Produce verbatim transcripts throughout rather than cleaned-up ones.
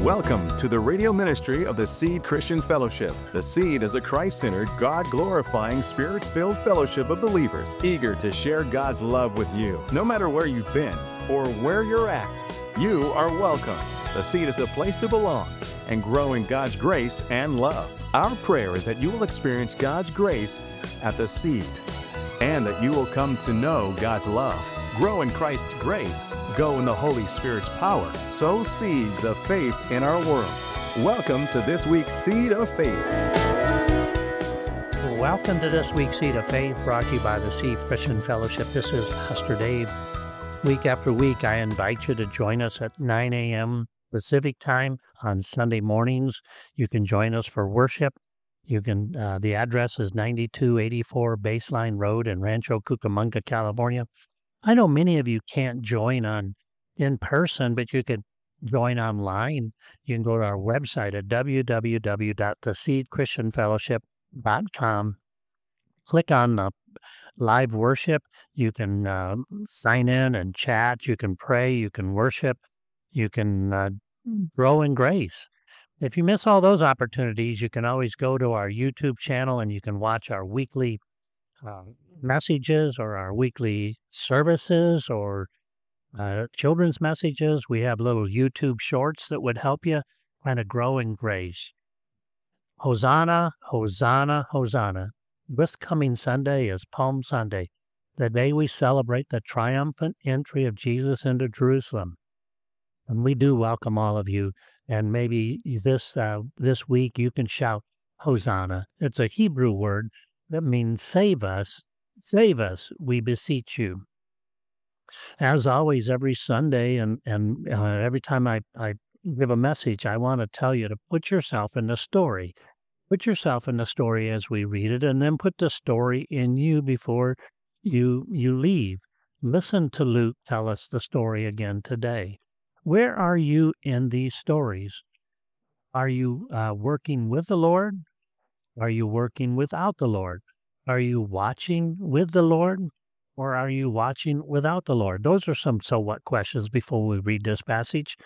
Welcome to the radio ministry of the Seed Christian Fellowship. The Seed is a Christ-centered, God-glorifying, Spirit-filled fellowship of believers eager to share God's love with you. No matter where you've been or where you're at, you are welcome. The Seed is a place to belong and grow in God's grace and love. Our prayer is that you will experience God's grace at the Seed and that you will come to know God's love, grow in Christ's grace, go in the Holy Spirit's power, sow seeds of faith in our world. Welcome to this week's Seed of Faith. Welcome to this week's Seed of Faith, brought to you by the Seed Christian Fellowship. This is Pastor Dave. Week after week, I invite you to join us at nine a.m. Pacific time on Sunday mornings. You can join us for worship. You can. Uh, the address is ninety-two eighty-four Baseline Road in Rancho Cucamonga, California. I know many of you can't join on in person, but you could join online. You can go to our website at w w w dot the seed christian fellowship dot com. Click on the live worship. You can uh, sign in and chat. You can pray. You can worship. You can uh, grow in grace. If you miss all those opportunities, you can always go to our YouTube channel and you can watch our weekly uh, messages or our weekly services or uh, children's messages. We have little YouTube shorts that would help you kind of grow in grace. Hosanna, Hosanna, Hosanna. This coming Sunday is Palm Sunday, the day we celebrate the triumphant entry of Jesus into Jerusalem. And we do welcome all of you. And maybe this uh, this week you can shout Hosanna. It's a Hebrew word that means save us. Save us, we beseech you. As always, every Sunday and, and uh, every time I, I give a message, I want to tell you to put yourself in the story. Put yourself in the story as we read it, and then put the story in you before you you leave. Listen to Luke tell us the story again today. Where are you in these stories? Are you uh, working with the Lord? Are you working without the Lord? Are you watching with the Lord, or are you watching without the Lord? Those are some so what questions before we read this passage.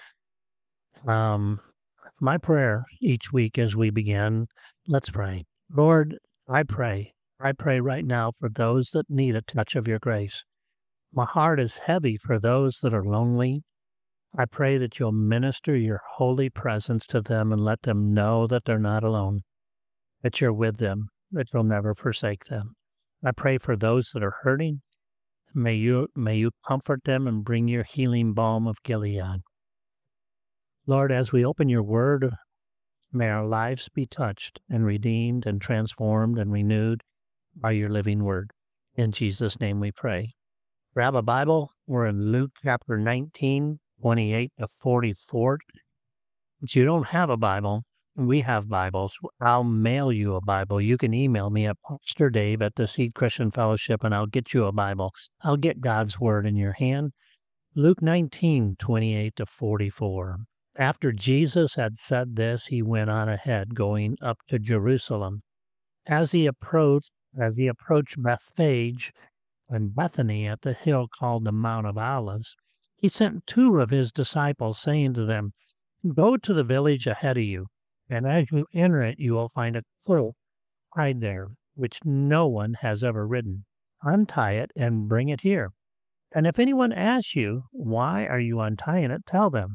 Um, my prayer each week as we begin, let's pray. Lord, I pray, I pray right now for those that need a touch of your grace. My heart is heavy for those that are lonely. I pray that you'll minister your holy presence to them and let them know that they're not alone, that you're with them, that you'll never forsake them. I pray for those that are hurting. May you may you comfort them and bring your healing balm of Gilead. Lord, as we open your word, may our lives be touched and redeemed and transformed and renewed by your living word. In Jesus' name we pray. Grab a Bible. We're in Luke chapter nineteen, twenty-eight to forty-four. If you don't have a Bible, we have Bibles. I'll mail you a Bible. You can email me at Pastor Dave at the Seed Christian Fellowship, and I'll get you a Bible. I'll get God's Word in your hand. Luke nineteen, twenty-eight to forty-four. After Jesus had said this, he went on ahead, going up to Jerusalem. As he approached, as he approached Bethphage and Bethany at the hill called the Mount of Olives, he sent two of his disciples, saying to them, "Go to the village ahead of you, and as you enter it, you will find a colt tied there, which no one has ever ridden. Untie it and bring it here. And if anyone asks you, 'Why are you untying it?' tell them,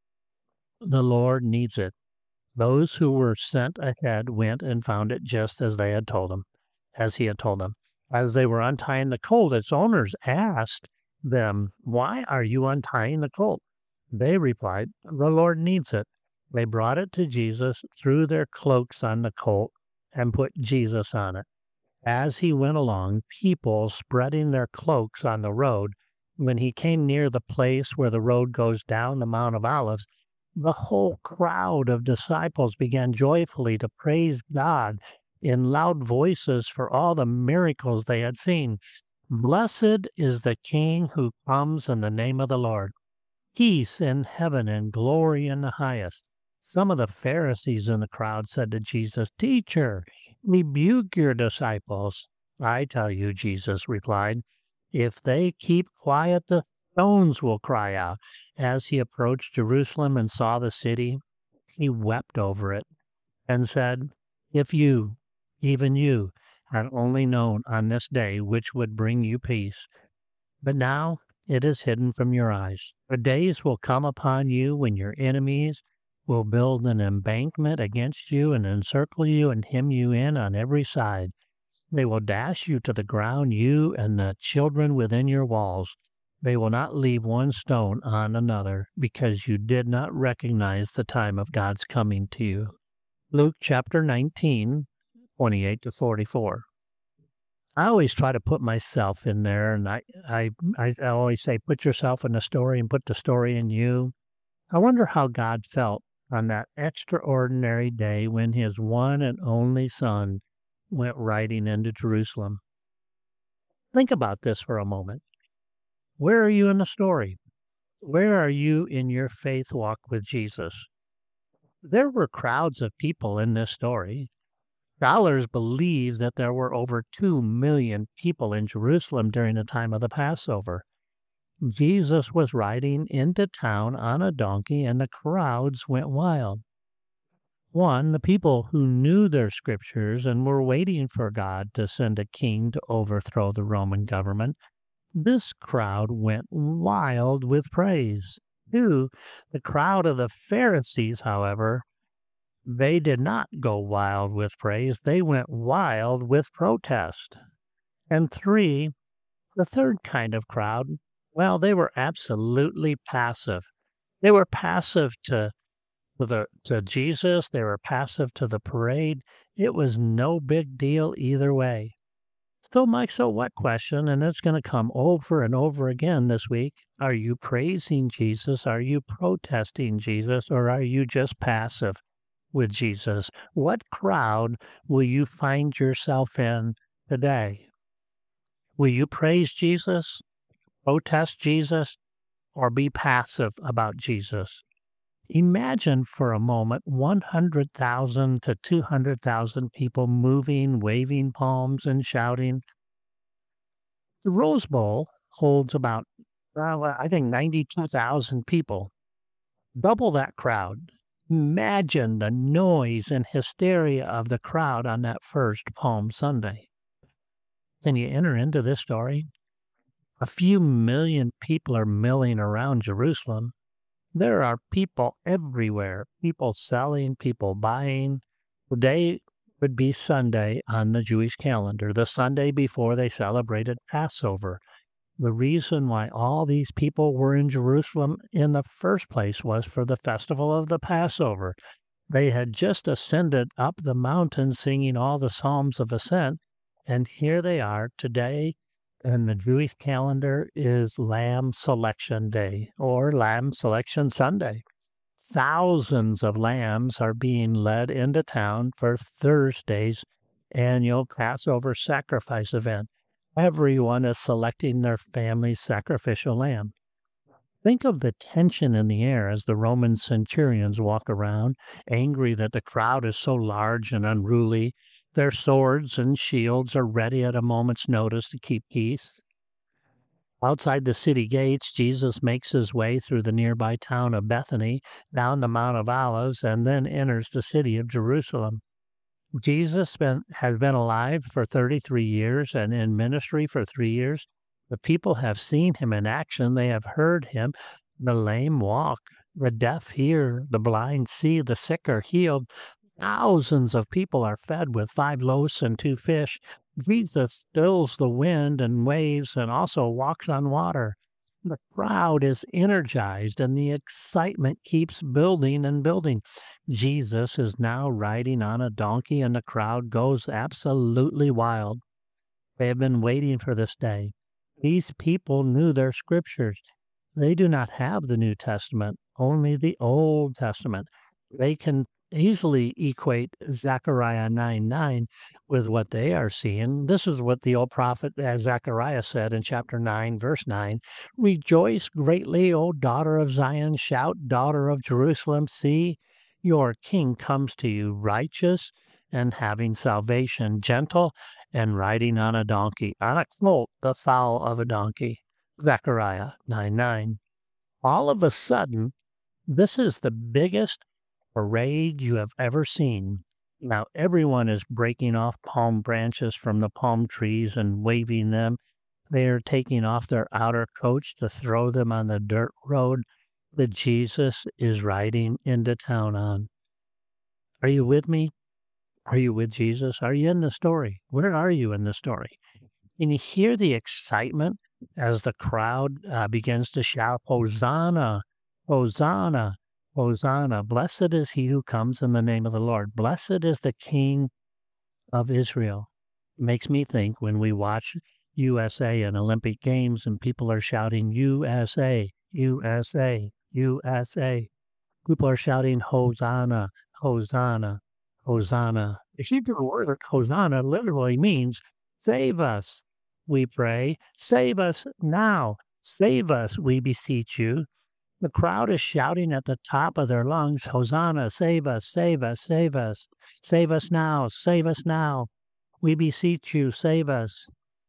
'The Lord needs it.'" Those who were sent ahead went and found it just as they had told them, as he had told them. As they were untying the colt, its owners asked them, "Why are you untying the colt?" They replied, "The Lord needs it." They brought it to Jesus, threw their cloaks on the colt, and put Jesus on it. As he went along, people spreading their cloaks on the road, when he came near the place where the road goes down the Mount of Olives, the whole crowd of disciples began joyfully to praise God in loud voices for all the miracles they had seen. "Blessed is the King who comes in the name of the Lord. Peace in heaven and glory in the highest." Some of the Pharisees in the crowd said to Jesus, "Teacher, rebuke your disciples." "I tell you," Jesus replied, "if they keep quiet, the stones will cry out." As he approached Jerusalem and saw the city, He wept over it and said, "If you, even you, had only known on this day which would bring you peace, but now it is hidden from your eyes. The days will come upon you when your enemies will build an embankment against you and encircle you and hem you in on every side. They will dash you to the ground, you and the children within your walls. They will not leave one stone on another, because you did not recognize the time of God's coming to you." Luke chapter nineteen, twenty-eight to forty-four. I always try to put myself in there, and I, I, I always say, put yourself in the story and put the story in you. I wonder how God felt on that extraordinary day when his one and only son went riding into Jerusalem. Think about this for a moment. Where are you in the story? Where are you in your faith walk with Jesus? There were crowds of people in this story. Scholars believe that there were over two million people in Jerusalem during the time of the Passover. Jesus was riding into town on a donkey, and the crowds went wild. One, the people who knew their scriptures and were waiting for God to send a king to overthrow the Roman government. This crowd went wild with praise. Two, the crowd of the Pharisees, however, they did not go wild with praise. They went wild with protest. And three, the third kind of crowd, well, they were absolutely passive. They were passive to, to, the, to Jesus. They were passive to the parade. It was no big deal either way. So my so what question, and it's going to come over and over again this week. Are you praising Jesus? Are you protesting Jesus? Or are you just passive with Jesus? What crowd will you find yourself in today? Will you praise Jesus, protest Jesus, or be passive about Jesus? Imagine for a moment one hundred thousand to two hundred thousand people moving, waving palms, and shouting. The Rose Bowl holds about, well, I think, ninety-two thousand people. Double that crowd. Imagine the noise and hysteria of the crowd on that first Palm Sunday. Can you enter into this story? A few million people are milling around Jerusalem. There are people everywhere, people selling, people buying. Today would be Sunday on the Jewish calendar, the Sunday before they celebrated Passover. The reason why all these people were in Jerusalem in the first place was for the festival of the Passover. They had just ascended up the mountain singing all the Psalms of Ascent, and here they are today. And the Jewish calendar is Lamb Selection Day or Lamb Selection Sunday. Thousands of lambs are being led into town for Thursday's annual Passover sacrifice event. Everyone is selecting their family's sacrificial lamb. Think of the tension in the air as the Roman centurions walk around, angry that the crowd is so large and unruly. Their swords and shields are ready at a moment's notice to keep peace. Outside the city gates, Jesus makes his way through the nearby town of Bethany, down the Mount of Olives, and then enters the city of Jerusalem. Jesus been, has been alive for thirty-three years and in ministry for three years. The people have seen him in action. They have heard him. The lame walk, the deaf hear, the blind see, the sick are healed. Thousands of people are fed with five loaves and two fish. Jesus stills the wind and waves and also walks on water. The crowd is energized and the excitement keeps building and building. Jesus is now riding on a donkey and the crowd goes absolutely wild. They have been waiting for this day. These people knew their scriptures. They do not have the New Testament, only the Old Testament. They can easily equate Zechariah nine nine with what they are seeing. This is what the old prophet Zechariah said in chapter nine, verse nine. Rejoice greatly, O daughter of Zion. Shout, daughter of Jerusalem. See, your king comes to you, righteous and having salvation, gentle and riding on a donkey, on a colt, the foal of a donkey. Zechariah nine nine. All of a sudden, this is the biggest parade you have ever seen. Now everyone is breaking off palm branches from the palm trees and waving them. They are taking off their outer coats to throw them on the dirt road that Jesus is riding into town on. Are you with me? Are you with Jesus? Are you in the story? Where are you in the story? Can you hear the excitement as the crowd uh, begins to shout, Hosanna, Hosanna, Hosanna. Blessed is he who comes in the name of the Lord. Blessed is the King of Israel. It makes me think when we watch U S A and Olympic Games and people are shouting U S A, U S A, U S A. People are shouting Hosanna, Hosanna, Hosanna. The Hebrew word Hosanna literally means save us, we pray. Save us now. Save us, we beseech you. The crowd is shouting at the top of their lungs, Hosanna, save us, save us, save us. Save us now, save us now. We beseech you, save us.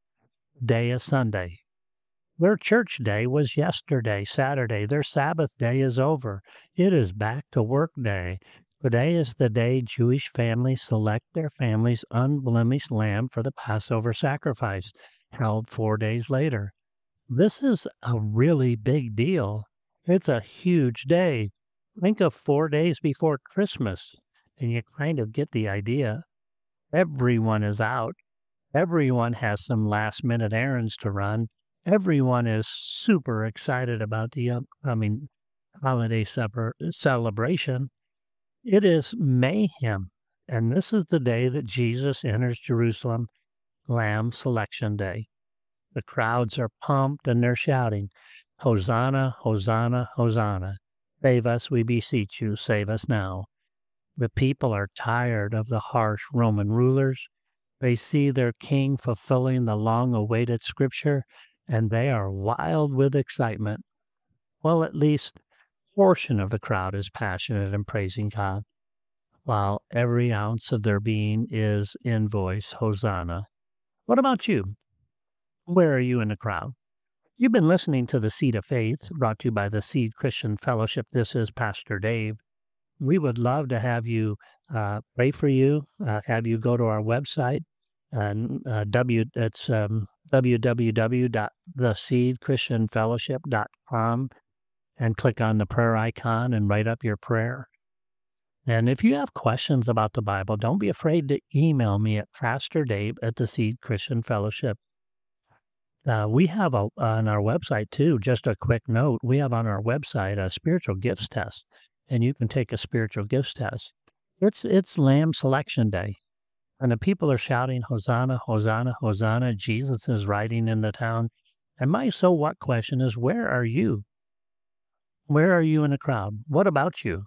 Day is Sunday. Their church day was yesterday, Saturday. Their Sabbath day is over. It is back to work day. Today is the day Jewish families select their family's unblemished lamb for the Passover sacrifice, held four days later. This is a really big deal. It's a huge day. Think of four days before Christmas, and you kind of get the idea. Everyone is out. Everyone has some last-minute errands to run. Everyone is super excited about the upcoming holiday supper celebration. It is mayhem, and this is the day that Jesus enters Jerusalem, Lamb Selection Day. The crowds are pumped and they're shouting, Hosanna, Hosanna, Hosanna. Save us, we beseech you, save us now. The people are tired of the harsh Roman rulers. They see their king fulfilling the long-awaited scripture, and they are wild with excitement. Well, at least a portion of the crowd is passionate in praising God, while every ounce of their being is in voice, Hosanna. What about you? Where are you in the crowd? You've been listening to The Seed of Faith, brought to you by the Seed Christian Fellowship. This is Pastor Dave. We would love to have you uh, pray for you, uh, have you go to our website, and uh, w, it's um, w w w dot the seed christian fellowship dot com, and click on the prayer icon and write up your prayer. And if you have questions about the Bible, don't be afraid to email me at Pastor Dave at the Seed Christian Fellowship. Uh, we have a, on our website, too, just a quick note, we have on our website a spiritual gifts test, and you can take a spiritual gifts test. It's it's Lamb Selection Day, and the people are shouting, Hosanna, Hosanna, Hosanna. Jesus is riding in the town. And my so what question is, where are you? Where are you in the crowd? What about you?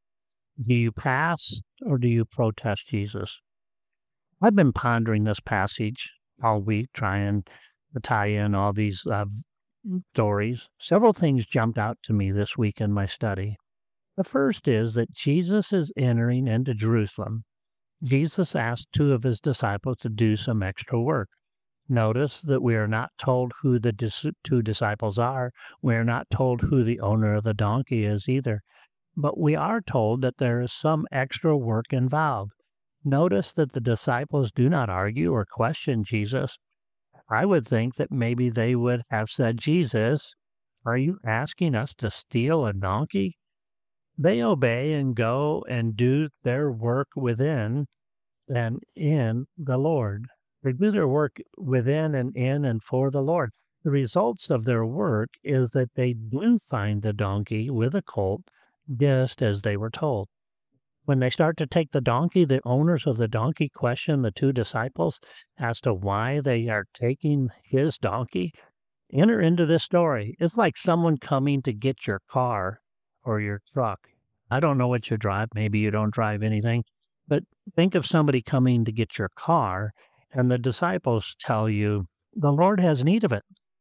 Do you pass or do you protest Jesus? I've been pondering this passage all week, trying to tie in all these uh, stories. Several things jumped out to me this week in my study. The first is that Jesus is entering into Jerusalem. Jesus asked two of his disciples to do some extra work. Notice that we are not told who the dis- two disciples are. We are not told who the owner of the donkey is either. But we are told that there is some extra work involved. Notice that the disciples do not argue or question Jesus. I would think that maybe they would have said, Jesus, are you asking us to steal a donkey? They obey and go and do their work within and in the Lord. They do their work within and in and for the Lord. The results of their work is that they do find the donkey with a colt, just as they were told. When they start to take the donkey, the owners of the donkey question the two disciples as to why they are taking his donkey. Enter into this story. It's like someone coming to get your car or your truck. I don't know what you drive. Maybe you don't drive anything. But think of somebody coming to get your car, and the disciples tell you, the Lord has need of it.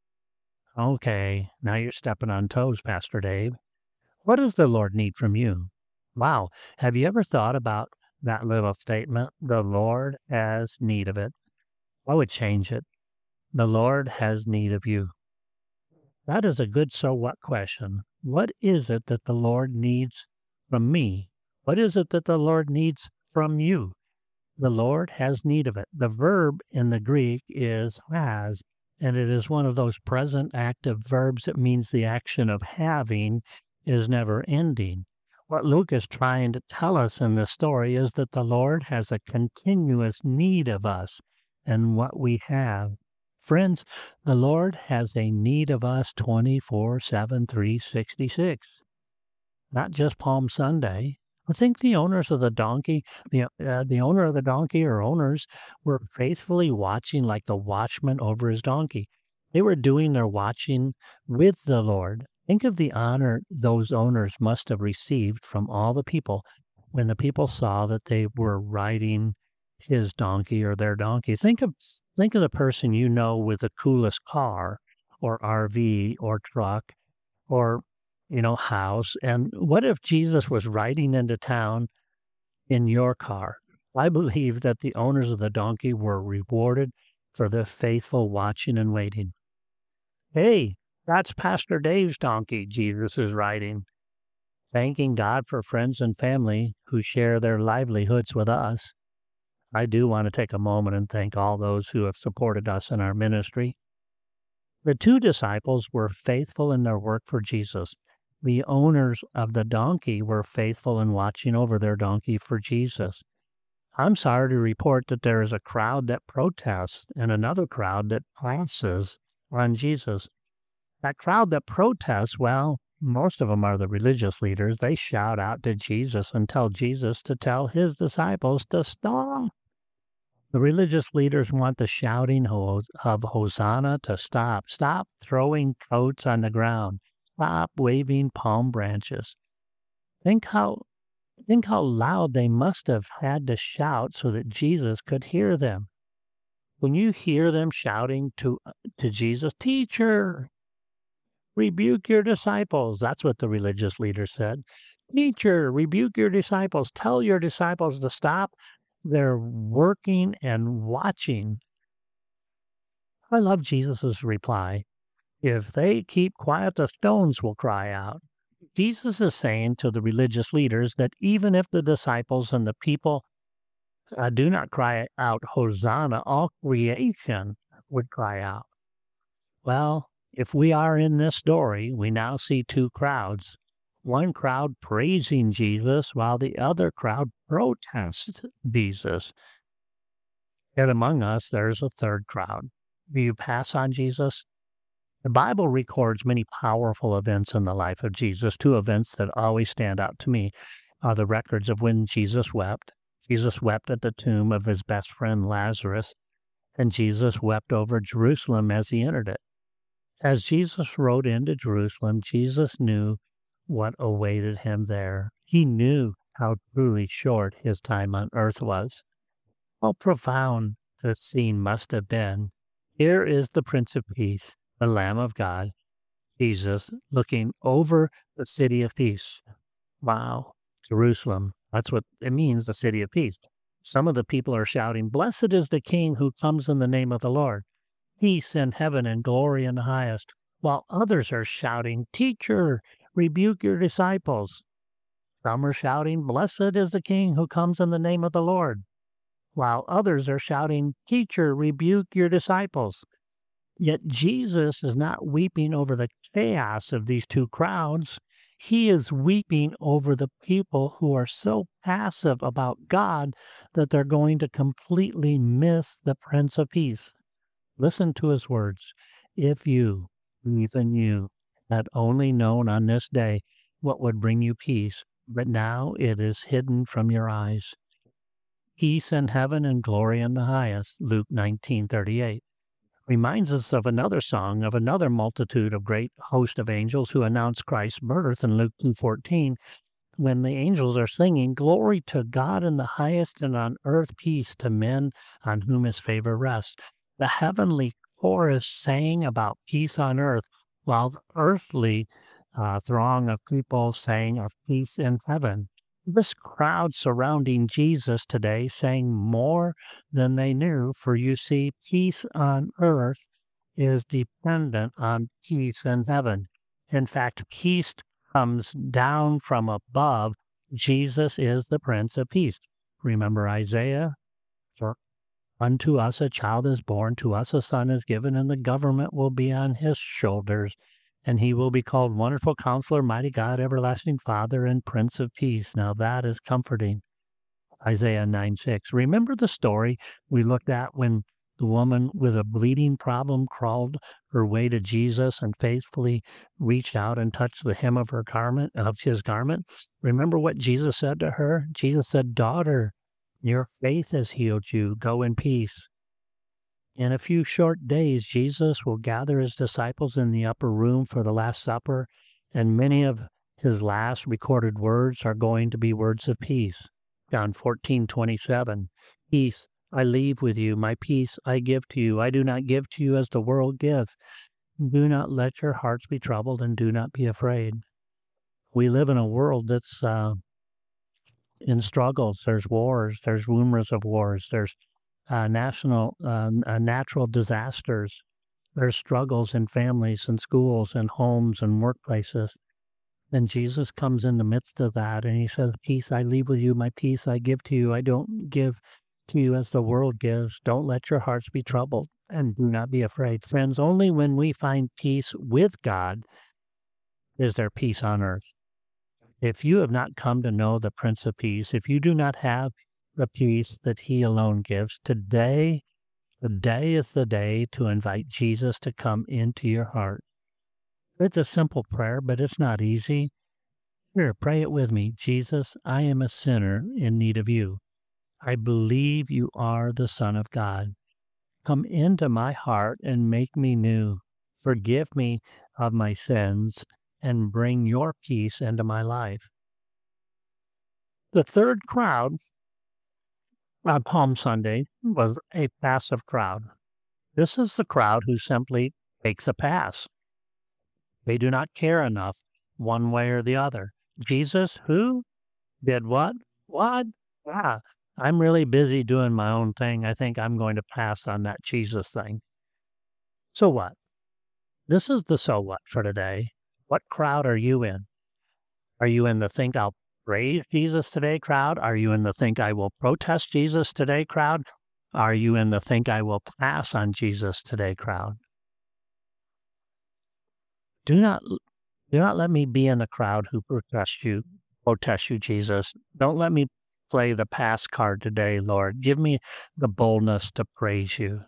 Okay, now you're stepping on toes, Pastor Dave. What does the Lord need from you? Wow, have you ever thought about that little statement? The Lord has need of it. I would change it. The Lord has need of you. That is a good so what question. What is it that the Lord needs from me What is it that the Lord needs from you? The Lord has need of it. The verb in the Greek is has, and it is one of those present active verbs that means the action of having is never ending. What Luke is trying to tell us in this story is that the Lord has a continuous need of us and what we have. Friends, the Lord has a need of us twenty-four seven, three sixty-six, not just Palm Sunday. I think the owners of the donkey, the uh, the owner of the donkey or owners were faithfully watching like the watchman over his donkey. They were doing their watching with the Lord. Think of the honor those owners must have received from all the people when the people saw that they were riding his donkey or their donkey. Think of think of the person you know with the coolest car or R V or truck or you know, house. And what if Jesus was riding into town in your car? I believe that the owners of the donkey were rewarded for their faithful watching and waiting. Hey, that's Pastor Dave's donkey Jesus is riding. Thanking God for friends and family who share their livelihoods with us. I do want to take a moment and thank all those who have supported us in our ministry. The two disciples were faithful in their work for Jesus. The owners of the donkey were faithful in watching over their donkey for Jesus. I'm sorry to report that there is a crowd that protests and another crowd that passes on Jesus. That crowd that protests, well, most of them are the religious leaders. They shout out to Jesus and tell Jesus to tell his disciples to stop. The religious leaders want the shouting of Hosanna to stop. Stop throwing coats on the ground. Stop waving palm branches. Think how, think how loud they must have had to shout so that Jesus could hear them. When you hear them shouting to, to Jesus, "Teacher, rebuke your disciples," that's what the religious leaders said. "Teacher, rebuke your disciples. Tell your disciples to stop. They're working and watching." I love Jesus' reply. If they keep quiet, the stones will cry out. Jesus is saying to the religious leaders that even if the disciples and the people uh, do not cry out, "Hosanna," all creation would cry out. Well, if we are in this story, we now see two crowds. One crowd praising Jesus while the other crowd protests Jesus. Yet among us, there's a third crowd. Do you pass on Jesus? The Bible records many powerful events in the life of Jesus. Two events that always stand out to me are the records of when Jesus wept. Jesus wept at the tomb of his best friend Lazarus, and Jesus wept over Jerusalem as he entered it. As Jesus rode into Jerusalem, Jesus knew what awaited him there. He knew how truly short his time on earth was. How profound the scene must have been. Here is the Prince of Peace, the Lamb of God, Jesus, looking over the city of peace. Wow, Jerusalem. That's what it means, the city of peace. Some of the people are shouting, "Blessed is the King who comes in the name of the Lord. Peace in heaven and glory in the highest." While others are shouting, "Teacher, rebuke your disciples." Some are shouting, "Blessed is the King who comes in the name of the Lord." While others are shouting, "Teacher, rebuke your disciples." Yet Jesus is not weeping over the chaos of these two crowds. He is weeping over the people who are so passive about God that they're going to completely miss the Prince of Peace. Listen to his words. "If you, even you, had only known on this day what would bring you peace, but now it is hidden from your eyes. Peace in heaven and glory in the highest," Luke nineteen thirty-eight. Reminds us of another song of another multitude of great host of angels who announce Christ's birth in Luke two fourteen, when the angels are singing, "Glory to God in the highest, and on earth peace to men on whom his favor rests." The heavenly chorus sang about peace on earth, while the earthly uh, throng of people sang of peace in heaven. This crowd surrounding Jesus today sang more than they knew, for you see, peace on earth is dependent on peace in heaven. In fact, peace comes down from above Jesus is the Prince of Peace. Remember Isaiah? For unto us a child is born, to us a son is given, and the government will be on his shoulders. And he will be called Wonderful Counselor, Mighty God, Everlasting Father, and Prince of Peace. Now that is comforting. Isaiah nine six. Remember the story we looked at when the woman with a bleeding problem crawled her way to Jesus and faithfully reached out and touched the hem of her garment, of his garment? Remember what Jesus said to her? Jesus said, "Daughter, your faith has healed you. Go in peace." In a few short days, Jesus will gather his disciples in the upper room for the Last Supper, and many of his last recorded words are going to be words of peace. John fourteen twenty-seven, "Peace I leave with you, my peace I give to you. I do not give to you as the world gives. Do not let your hearts be troubled, and do not be afraid." We live in a world that's uh, in struggles. There's wars. There's rumors of wars. There's uh, national, uh, uh, natural disasters. There's struggles in families and schools and homes and workplaces. And Jesus comes in the midst of that, and he says, "Peace I leave with you, my peace I give to you. I don't give to you as the world gives. Don't let your hearts be troubled, and do not be afraid." Friends, only when we find peace with God is there peace on earth. If you have not come to know the Prince of Peace, if you do not have the peace that he alone gives, today, today is the day to invite Jesus to come into your heart. It's a simple prayer, but it's not easy. Here, pray it with me. Jesus, I am a sinner in need of you. I believe you are the Son of God. Come into my heart and make me new. Forgive me of my sins and bring your peace into my life. The third crowd on Palm Sunday was a passive crowd. This is the crowd who simply takes a pass. They do not care enough one way or the other. Jesus, who? Did what? What? Ah, I'm really busy doing my own thing. I think I'm going to pass on that Jesus thing. So what? This is the so what for today. What crowd are you in? Are you in the think I'll praise Jesus today crowd? Are you in the think I will protest Jesus today crowd? Are you in the think I will pass on Jesus today crowd? Do not, do not let me be in the crowd who protest you, protest you, Jesus. Don't let me play the pass card today, Lord. Give me the boldness to praise you.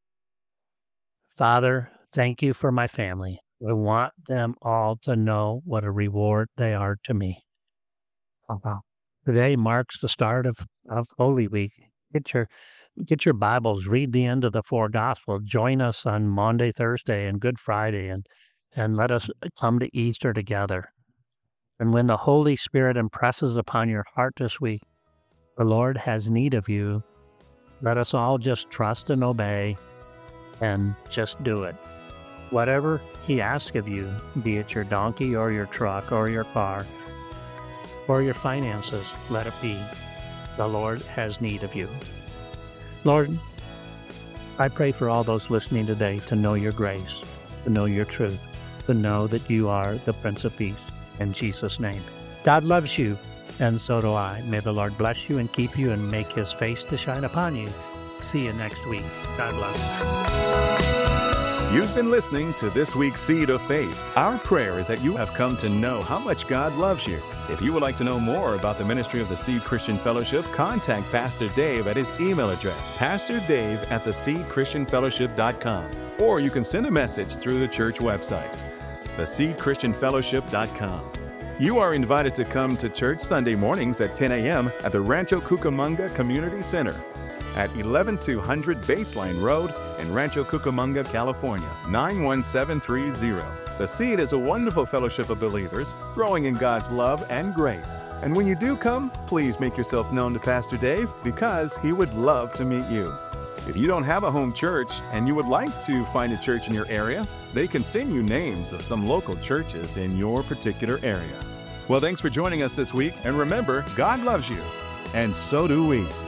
Father, thank you for my family. I want them all to know what a reward they are to me. Uh-huh. Today marks the start of, of Holy Week. Get your, get your Bibles, read the end of the four Gospels. Join us on Monday, Thursday, and Good Friday, and and let us come to Easter together. And when the Holy Spirit impresses upon your heart this week, the Lord has need of you, let us all just trust and obey and just do it. Whatever he asks of you, be it your donkey or your truck or your car or your finances, let it be. The Lord has need of you. Lord, I pray for all those listening today to know your grace, to know your truth, to know that you are the Prince of Peace. In Jesus' name. God loves you, and so do I. May the Lord bless you and keep you and make his face to shine upon you. See you next week. God bless. You've been listening to this week's Seed of Faith. Our prayer is that you have come to know how much God loves you. If you would like to know more about the ministry of the Seed Christian Fellowship, contact Pastor Dave at his email address, pastor dave at the seed christian fellowship dot com. Or you can send a message through the church website, the seed christian fellowship dot com. You are invited to come to church Sunday mornings at ten a.m. at the Rancho Cucamonga Community Center at eleven two hundred Baseline Road in Rancho Cucamonga, California, nine one seven three zero. The Seed is a wonderful fellowship of believers growing in God's love and grace. And when you do come, please make yourself known to Pastor Dave because he would love to meet you. If you don't have a home church and you would like to find a church in your area, they can send you names of some local churches in your particular area. Well, thanks for joining us this week, and remember, God loves you, and so do we.